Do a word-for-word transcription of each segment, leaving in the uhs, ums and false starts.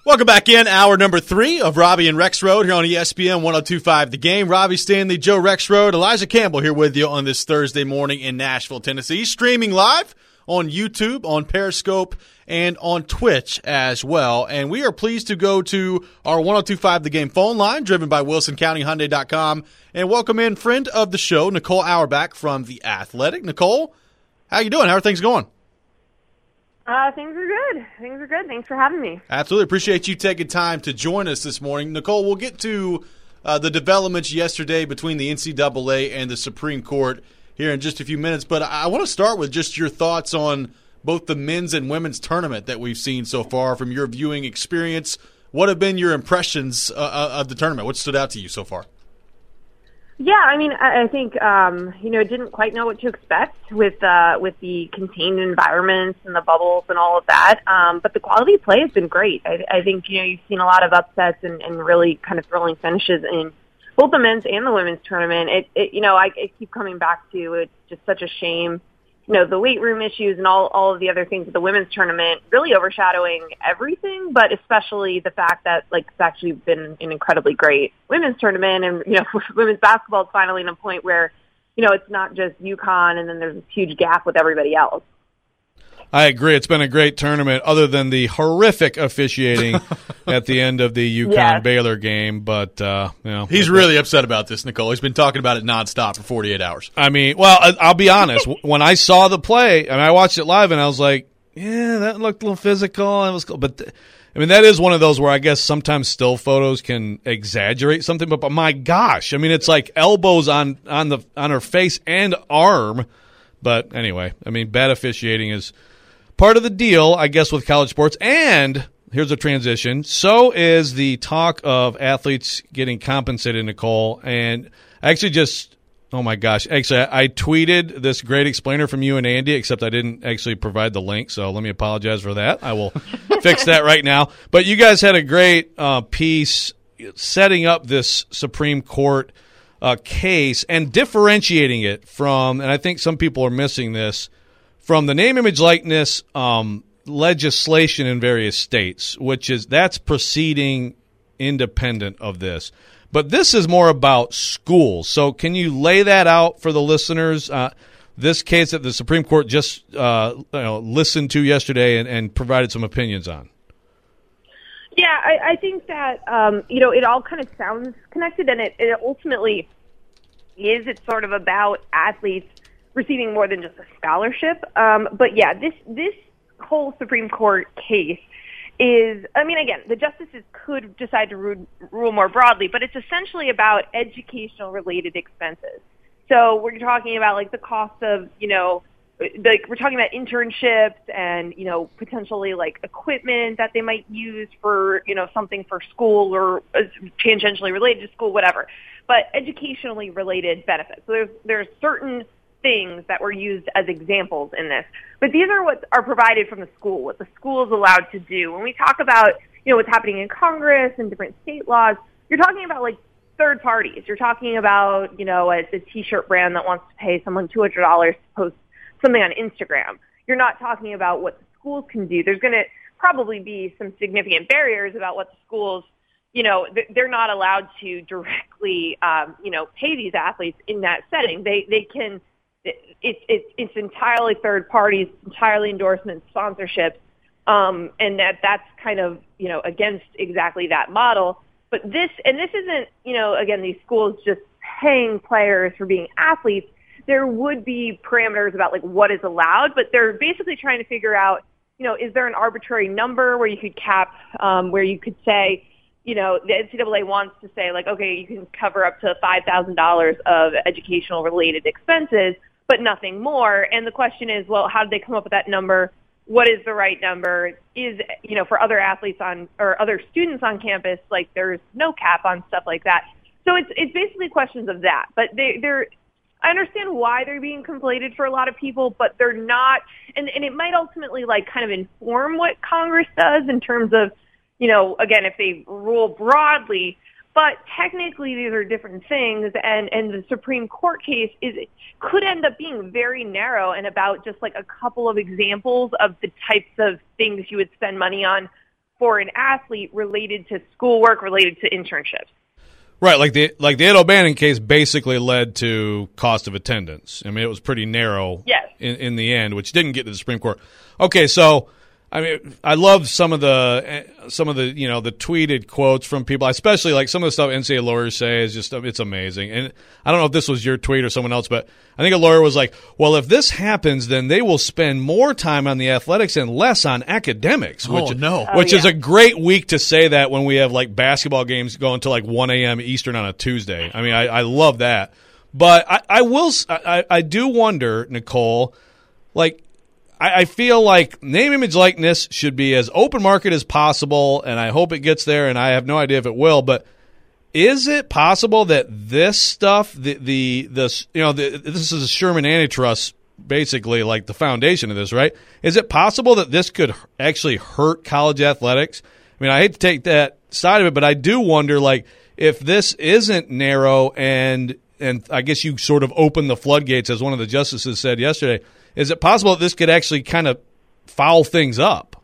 Welcome back in, hour number three of Robbie and Rexrode here on E S P N one oh two point five The Game. Robbie Stanley, Joe Rexrode, Elijah Campbell here with you on this Thursday morning in Nashville, Tennessee. Streaming live on YouTube, on Periscope, and on Twitch as well. And we are pleased to go to our one oh two point five The Game phone line, driven by Wilson County Hyundai dot com, and welcome in friend of the show, Nicole Auerbach from The Athletic. Nicole, how you doing? How are things going? Uh, things are good. Things are good. Thanks for having me. Absolutely. Appreciate you taking time to join us this morning. Nicole, we'll get to uh, the developments yesterday between the N C double A and the Supreme Court here in just a few minutes, but I want to start with just your thoughts on both the men's and women's tournament that we've seen so far from your viewing experience. What have been your impressions uh, of the tournament? What stood out to you so far? Yeah, I mean, I think, um, you know, didn't quite know what to expect with uh, with the contained environments and the bubbles and all of that. Um, but the quality of play has been great. I, I think, you know, you've seen a lot of upsets and, and really kind of thrilling finishes in both the men's and the women's tournament. It, it you know, I, I keep coming back to it's just such a shame, you know, the weight room issues and all, all of the other things at the women's tournament really overshadowing everything, but especially the fact that, like, it's actually been an incredibly great women's tournament. And, you know, women's basketball is finally in a point where, you know, it's not just UConn and then there's this huge gap with everybody else. I agree. It's been a great tournament other than the horrific officiating at the end of the UConn-Baylor yes. game. But, uh, you know. He's really upset about this, Nicole. He's been talking about it nonstop for forty-eight hours. I mean, well, I'll be honest. When I saw the play, and I watched it live, and I was like, yeah, that looked a little physical. It was cool. But, th- I mean, that is one of those where I guess sometimes still photos can exaggerate something. But, but my gosh, I mean, it's like elbows on, on, the, on her face and arm. But anyway, I mean, bad officiating is part of the deal, I guess, with college sports. And here's a transition. So is the talk of athletes getting compensated, Nicole. And I actually just, oh, my gosh. Actually, I, I tweeted this great explainer from you and Andy, except I didn't actually provide the link. So let me apologize for that. I will fix that right now. But you guys had a great uh, piece setting up this Supreme Court uh, case and differentiating it from, and I think some people are missing this, from the name, image, likeness um, legislation in various states, which is that's proceeding independent of this. But this is more about schools. So can you lay that out for the listeners? Uh, this case that the Supreme Court just uh, you know, listened to yesterday and, and provided some opinions on. Yeah, I, I think that, um, you know, it all kind of sounds connected, and it, it ultimately is. It's sort of about athletes receiving more than just a scholarship. Um, but yeah, this this whole Supreme Court case is, I mean, again, the justices could decide to rule, rule more broadly, but it's essentially about educational related expenses. So we're talking about like the cost of, you know, like we're talking about internships and, you know, potentially like equipment that they might use for, you know, something for school or tangentially related to school, whatever, but educationally related benefits. So there's, there's certain things that were used as examples in this. But these are what are provided from the school, what the school is allowed to do. When we talk about, you know, what's happening in Congress and different state laws, you're talking about like third parties. You're talking about, you know, a, a t-shirt brand that wants to pay someone two hundred dollars to post something on Instagram. You're not talking about what the schools can do. There's going to probably be some significant barriers about what the schools, you know, they're not allowed to directly, um, you know, pay these athletes in that setting. They, they can, It's it's it's entirely third parties, entirely endorsements, sponsorships, um, and that that's kind of, you know, against exactly that model. But this and this isn't, you know, again, these schools just paying players for being athletes. There would be parameters about like what is allowed, but they're basically trying to figure out, you know, is there an arbitrary number where you could cap, um, where you could say, you know, the N C double A wants to say like, okay, you can cover up to five thousand dollars of educational related expenses, but nothing more. And the question is, well, how did they come up with that number? What is the right number? Is, you know, for other athletes on, or other students on campus, like there's no cap on stuff like that. So it's, it's basically questions of that, but they, they're, I understand why they're being conflated for a lot of people, but they're not, and, and it might ultimately like kind of inform what Congress does in terms of, you know, again, if they rule broadly. But technically, these are different things, and, and the Supreme Court case is could end up being very narrow and about just like a couple of examples of the types of things you would spend money on for an athlete related to schoolwork, related to internships. Right, like the like the Ed O'Bannon case basically led to cost of attendance. I mean, it was pretty narrow yes. in, in the end, which didn't get to the Supreme Court. Okay, so I mean, I love some of the some of the you know the tweeted quotes from people, especially like some of the stuff N C double A lawyers say is just it's amazing. And I don't know if this was your tweet or someone else, but I think a lawyer was like, "Well, if this happens, then they will spend more time on the athletics and less on academics." Oh which, no! Which oh, yeah. is a great week to say that when we have like basketball games going to like one a.m. Eastern on a Tuesday. I mean, I, I love that, but I, I will I, I do wonder, Nicole, like. I feel like name, image, likeness should be as open market as possible, and I hope it gets there, and I have no idea if it will, but is it possible that this stuff, the, the, the you know, the, this is Sherman Antitrust, basically like the foundation of this, right? Is it possible that this could actually hurt college athletics? I mean, I hate to take that side of it, but I do wonder, like, if this isn't narrow and, and I guess you sort of open the floodgates, as one of the justices said yesterday, is it possible that this could actually kind of foul things up?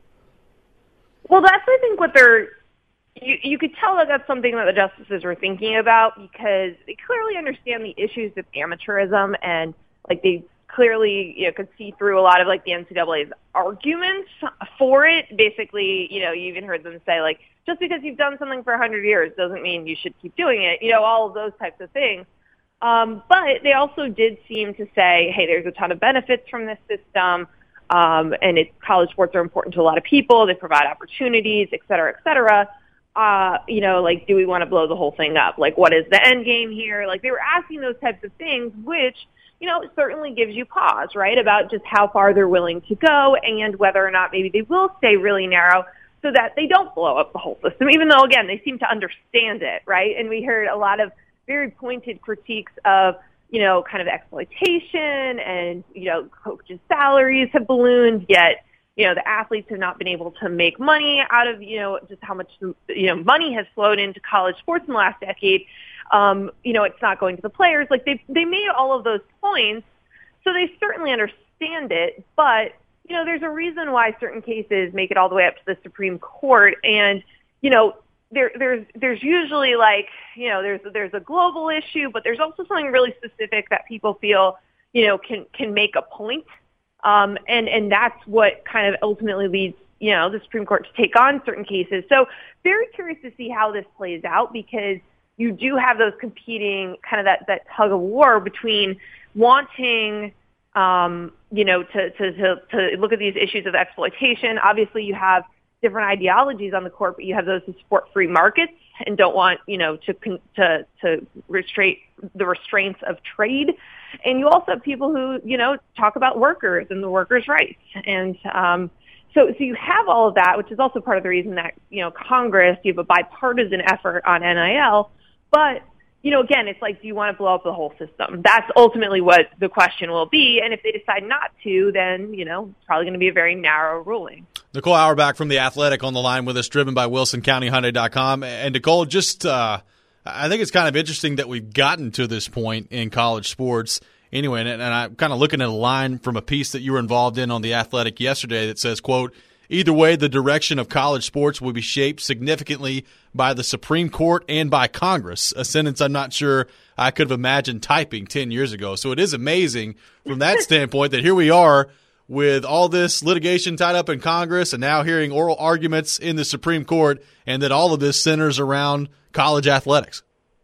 Well, that's, I think, what they're you, – you could tell that that's something that the justices were thinking about because they clearly understand the issues of amateurism and, like, they clearly, you know, could see through a lot of, like, the N C double A's arguments for it. Basically, you know, you even heard them say, like, just because you've done something for one hundred years doesn't mean you should keep doing it, you know, all of those types of things. Um, but they also did seem to say, hey, there's a ton of benefits from this system, um, and it's, college sports are important to a lot of people. They provide opportunities, et cetera, et cetera. Uh, you know, like, do we want to blow the whole thing up? Like, what is the end game here? Like, they were asking those types of things, which, you know, certainly gives you pause, right, about just how far they're willing to go and whether or not maybe they will stay really narrow so that they don't blow up the whole system, even though, again, they seem to understand it, right? And we heard a lot of very pointed critiques of, you know, kind of exploitation and, you know, coaches' salaries have ballooned, yet, you know, the athletes have not been able to make money out of, you know, just how much, you know, money has flowed into college sports in the last decade. Um, you know, it's not going to the players. Like, they they made all of those points, so they certainly understand it, but, you know, there's a reason why certain cases make it all the way up to the Supreme Court, and, you know, There, there's there's usually like, you know, there's there's a global issue, but there's also something really specific that people feel, you know, can can make a point, um, and and that's what kind of ultimately leads, you know, the Supreme Court to take on certain cases. So very curious to see how this plays out because you do have those competing kind of that, that tug of war between wanting, um, you know, to, to to to look at these issues of exploitation. Obviously, you have different ideologies on the court, but you have those who support free markets and don't want, you know, to to to restrain the restraints of trade. And you also have people who, you know, talk about workers and the workers' rights. And um, so, so you have all of that, which is also part of the reason that, you know, Congress, you have a bipartisan effort on N I L. But, you know, again, it's like, do you want to blow up the whole system? That's ultimately what the question will be. And if they decide not to, then, you know, it's probably going to be a very narrow ruling. Nicole Auerbach from The Athletic on the line with us, driven by Wilson County Hyundai dot com. And Nicole, just uh, I think it's kind of interesting that we've gotten to this point in college sports anyway. And, and I'm kind of looking at a line from a piece that you were involved in on The Athletic yesterday that says, quote, either way, the direction of college sports will be shaped significantly by the Supreme Court and by Congress, a sentence I'm not sure I could have imagined typing ten years ago. So it is amazing from that standpoint that here we are with all this litigation tied up in Congress and now hearing oral arguments in the Supreme Court, and that all of this centers around college athletics.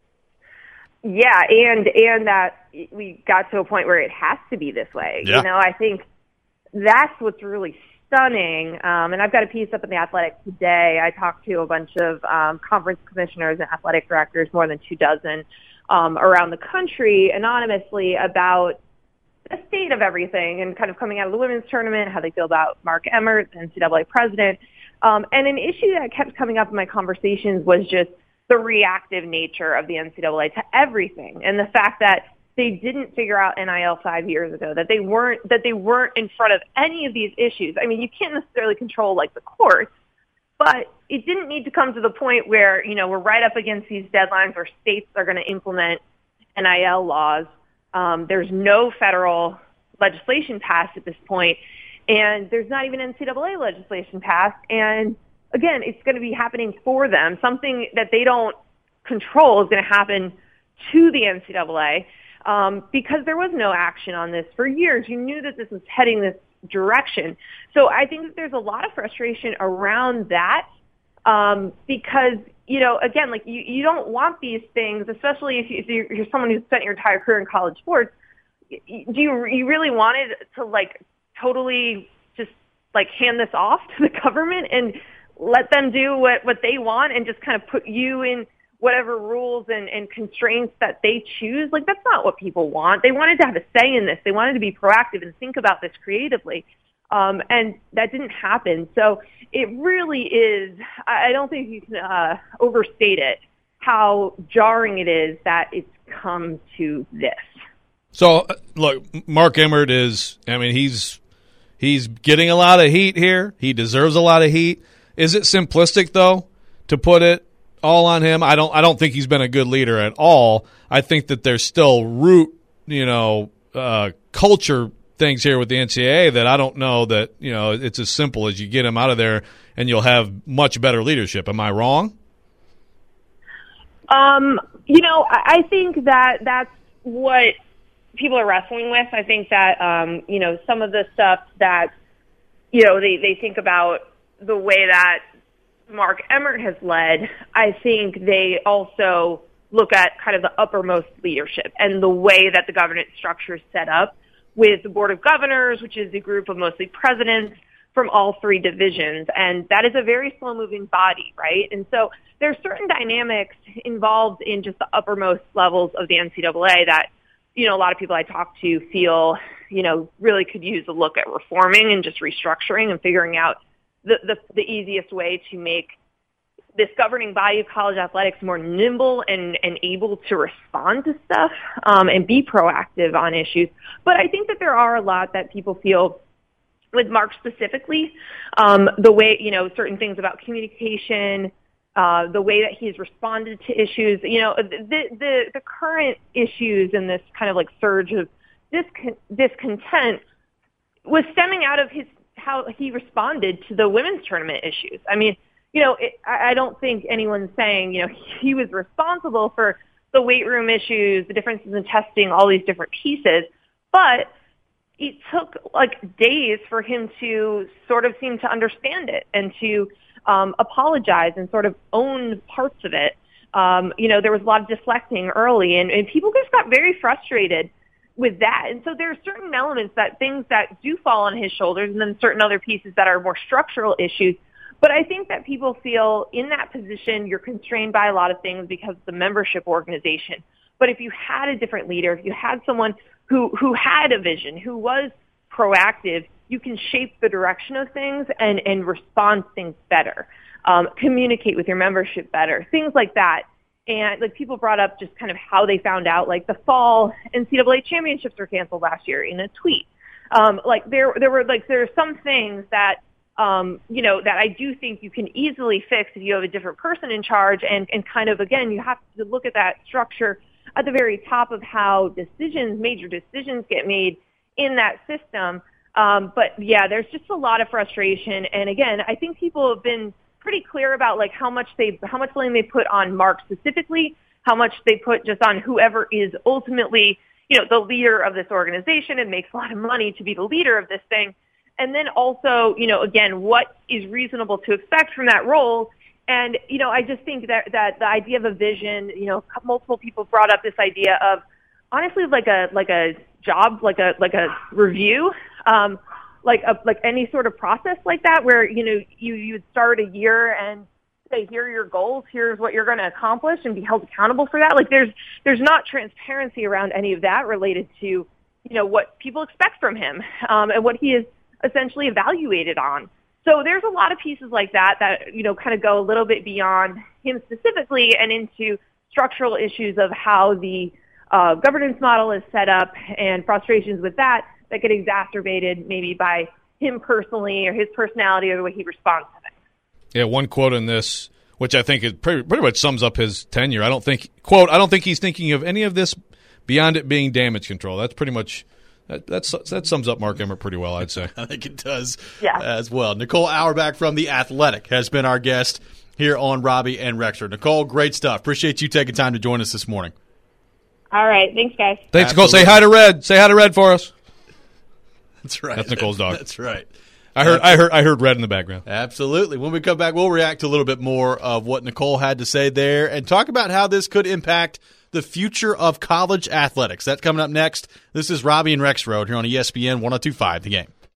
Yeah, and and that we got to a point where it has to be this way. Yeah. You know, I think that's what's really stunning. Um, and I've got a piece up in The Athletic today. I talked to a bunch of um, conference commissioners and athletic directors, more than two dozen, um, around the country anonymously about the state of everything and kind of coming out of the women's tournament, how they feel about Mark Emmert, the N C double A president. Um, and an issue that kept coming up in my conversations was just the reactive nature of the N C double A to everything, and the fact that they didn't figure out N I L five years ago, that they weren't that they weren't in front of any of these issues. I mean, you can't necessarily control like the courts, but it didn't need to come to the point where, you know, we're right up against these deadlines where states are going to implement N I L laws. Um, there's no federal legislation passed at this point, and there's not even N C double A legislation passed. And again, it's going to be happening for them. Something that they don't control is going to happen to the N C double A um, because there was no action on this for years. You knew that this was heading this direction. So I think that there's a lot of frustration around that um, because, you know, again, like you, you don't want these things, especially if, you, if you're, you're someone who's spent your entire career in college sports. Do you, you really wanted to like totally just like hand this off to the government and let them do what, what they want and just kind of put you in whatever rules and, and constraints that they choose? Like, that's not what people want. They wanted to have a say in this. They wanted to be proactive and think about this creatively. Um, and that didn't happen. So it really is, I don't think you can uh, overstate it, how jarring it is that it's come to this. So, look, Mark Emmert is, I mean, he's he's getting a lot of heat here. He deserves a lot of heat. Is it simplistic, though, to put it all on him? I don't I don't think he's been a good leader at all. I think that there's still root, you know, uh, culture things here with the N C double A that I don't know that, you know, it's as simple as you get him out of there and you'll have much better leadership. Am I wrong? Um, you know, I think that that's what people are wrestling with. I think that, um, you know, some of the stuff that, you know, they, they think about the way that Mark Emmert has led, I think they also look at kind of the uppermost leadership and the way that the governance structure is set up with the Board of Governors, which is a group of mostly presidents from all three divisions. And that is a very slow-moving body, right? And so there's certain dynamics involved in just the uppermost levels of the N C double A that, you know, a lot of people I talk to feel, you know, really could use a look at reforming and just restructuring and figuring out the, the, the easiest way to make this governing body of college athletics more nimble and, and able to respond to stuff um, and be proactive on issues. But I think that there are a lot that people feel with Mark specifically, um, the way, you know, certain things about communication, uh, the way that he's responded to issues, you know, the, the, the current issues and this kind of like surge of discon- discontent was stemming out of his, how he responded to the women's tournament issues. I mean, you know, it, I don't think anyone's saying, you know, he was responsible for the weight room issues, the differences in testing, all these different pieces, but it took like days for him to sort of seem to understand it and to um, apologize and sort of own parts of it. Um, you know, there was a lot of deflecting early, and, and people just got very frustrated with that. And so there are certain elements that things that do fall on his shoulders, and then certain other pieces that are more structural issues. But I think that people feel in that position, you're constrained by a lot of things because it's a membership organization. But if you had a different leader, if you had someone who, who had a vision, who was proactive, you can shape the direction of things and, and respond to things better, um, communicate with your membership better, things like that. And like people brought up just kind of how they found out, like the fall N C double A championships were canceled last year in a tweet. Um, like there, there were like, there are some things that, Um, you know, that I do think you can easily fix if you have a different person in charge and, and kind of, again, you have to look at that structure at the very top of how decisions, major decisions get made in that system. Um, but yeah, there's just a lot of frustration. And again, I think people have been pretty clear about like how much they, how much blame they put on Mark specifically, how much they put just on whoever is ultimately, you know, the leader of this organization and makes a lot of money to be the leader of this thing. And then also, you know, again, what is reasonable to expect from that role? And, you know, I just think that, that the idea of a vision, you know, multiple people brought up this idea of honestly like a, like a job, like a, like a review, um, like a, like any sort of process like that where, you know, you, you would start a year and say, here are your goals, here's what you're going to accomplish and be held accountable for that. Like there's, there's not transparency around any of that related to, you know, what people expect from him, um, and what he is essentially evaluated on. So there's a lot of pieces like that that, you know, kind of go a little bit beyond him specifically and into structural issues of how the uh, governance model is set up and frustrations with that that get exacerbated maybe by him personally or his personality or the way he responds to things. Yeah, one quote in this, which I think is pretty, pretty much sums up his tenure. I don't think, quote, I don't think he's thinking of any of this beyond it being damage control. That's pretty much That, that's, that sums up Mark Emmert pretty well, I'd say. I think it does Yeah. as well. Nicole Auerbach from The Athletic has been our guest here on Robbie and Rexford. Nicole, great stuff. Appreciate you taking time to join us this morning. All right. Thanks, guys. Thanks, Nicole. Absolutely. Say hi to Red. Say hi to Red for us. That's right. That's Nicole's dog. That's right. I heard, I heard, I heard Red in the background. Absolutely. When we come back, we'll react to a little bit more of what Nicole had to say there and talk about how this could impact the future of college athletics. That's coming up next. This is Robbie and Rexroad here on E S P N one oh two point five The Game.